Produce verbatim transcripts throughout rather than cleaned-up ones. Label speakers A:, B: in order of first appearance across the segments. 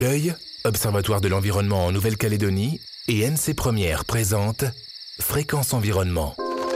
A: L'Œil, Observatoire de l'environnement en Nouvelle-Calédonie, et N C Première présente Fréquence Environnement.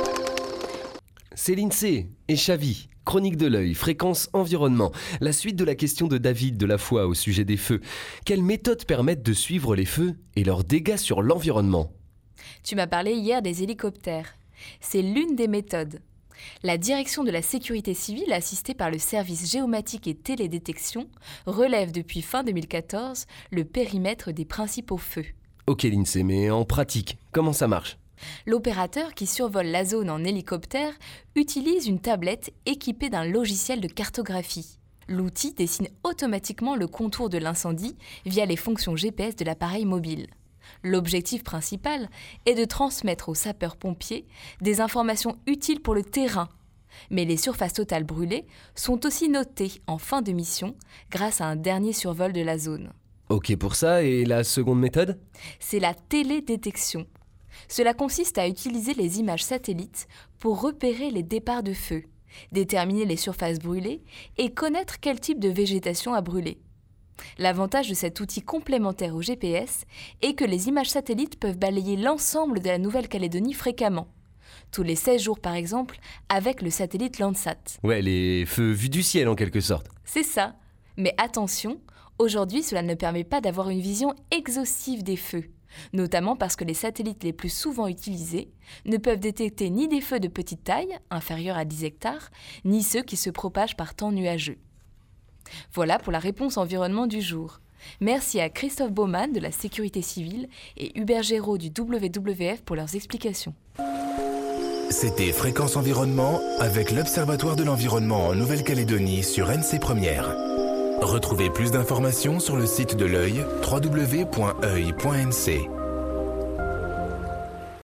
B: C'est l'INSEE et Chavi, Chronique de l'Œil, Fréquence Environnement. La suite de la question de David de la Foi au sujet des feux. Quelles méthodes permettent de suivre les feux et leurs dégâts sur l'environnement ?
C: Tu m'as parlé hier des hélicoptères. C'est l'une des méthodes. La direction de la sécurité civile, assistée par le service géomatique et télédétection, relève depuis fin deux mille quatorze le périmètre des principaux feux.
B: Ok l'INSEE, mais en pratique, comment ça marche ?
C: L'opérateur qui survole la zone en hélicoptère utilise une tablette équipée d'un logiciel de cartographie. L'outil dessine automatiquement le contour de l'incendie via les fonctions G P S de l'appareil mobile. L'objectif principal est de transmettre aux sapeurs-pompiers des informations utiles pour le terrain. Mais les surfaces totales brûlées sont aussi notées en fin de mission grâce à un dernier survol de la zone.
B: Ok pour ça, et la seconde méthode ?
C: C'est la télédétection. Cela consiste à utiliser les images satellites pour repérer les départs de feu, déterminer les surfaces brûlées et connaître quel type de végétation a brûlé. L'avantage de cet outil complémentaire au G P S est que les images satellites peuvent balayer l'ensemble de la Nouvelle-Calédonie fréquemment. Tous les seize jours par exemple, avec le satellite Landsat.
B: Ouais, les feux vus du ciel en quelque sorte.
C: C'est ça. Mais attention, aujourd'hui cela ne permet pas d'avoir une vision exhaustive des feux. Notamment parce que les satellites les plus souvent utilisés ne peuvent détecter ni des feux de petite taille, inférieurs à dix hectares, ni ceux qui se propagent par temps nuageux. Voilà pour la réponse environnement du jour. Merci à Christophe Baumann de la Sécurité Civile et Hubert Géraud du W W F pour leurs explications.
A: C'était Fréquence Environnement avec l'Observatoire de l'environnement en Nouvelle-Calédonie sur N C Première. Retrouvez plus d'informations sur le site de l'Œil, w w w point œil point n c.